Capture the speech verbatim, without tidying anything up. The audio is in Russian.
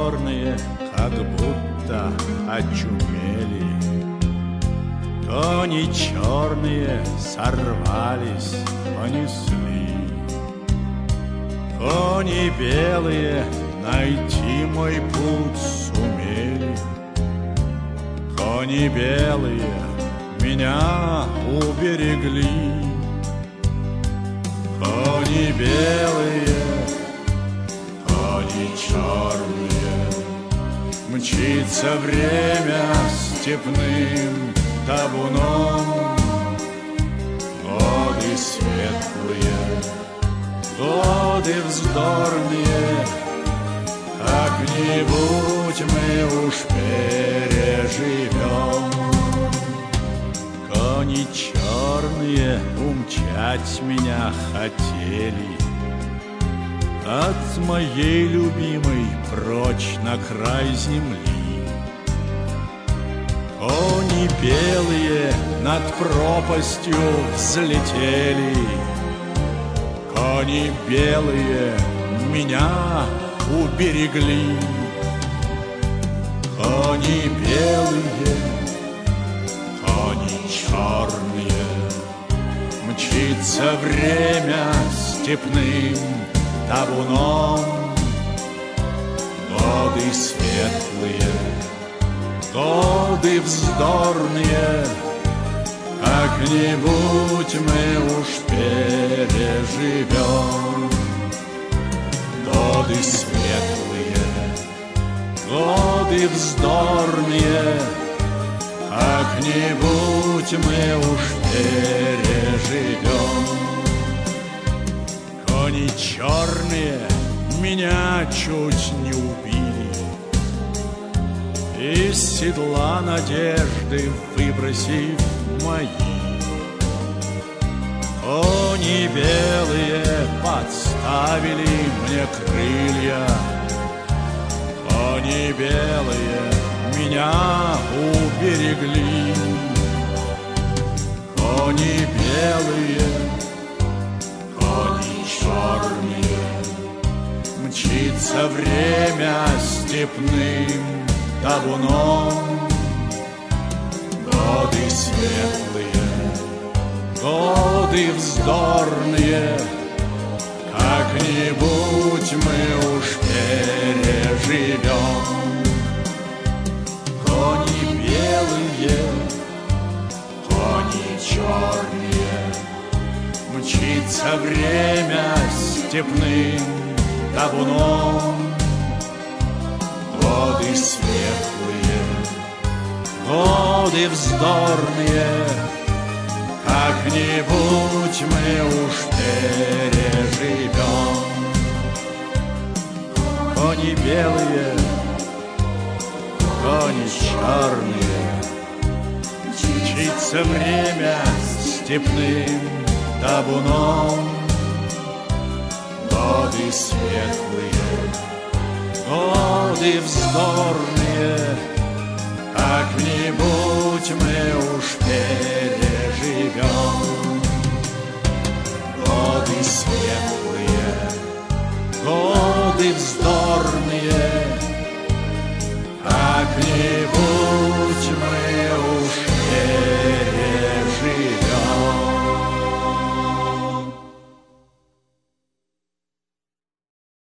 черные, как будто очумели. Кони черные сорвались, понесли. Кони белые найти мой путь сумели. Кони белые меня уберегли. Кони белые, кони черные, мчится время степным табуном. Годы светлые, годы вздорные, как-нибудь мы уж переживем. Кони черные умчать меня хотели от моей любимой прочь на край земли. Кони белые над пропастью взлетели. Кони белые меня уберегли. Кони белые, кони черные, мчится время степным табуном. Годы светлые, годы вздорные, как-нибудь мы уж переживем. Годы светлые, годы вздорные, как-нибудь мы уж переживем. Кони черные меня чуть не убили, из седла надежды выбросив мои. Кони белые подставили мне крылья. Кони белые меня уберегли. Кони белые, кони черные, мчится время степным табуном. Годы светлые, годы вздорные, как-нибудь мы уж переживем. Кони белые, кони черные, мчится время степным табуном. Годы светлые, годы вздорные, как-нибудь мы уж переживем. Кони белые, кони черные, мчится время степным табуном. Годы светлые, годы вздорные, как-нибудь мы уж переживем. Годы светлые, годы вздорные,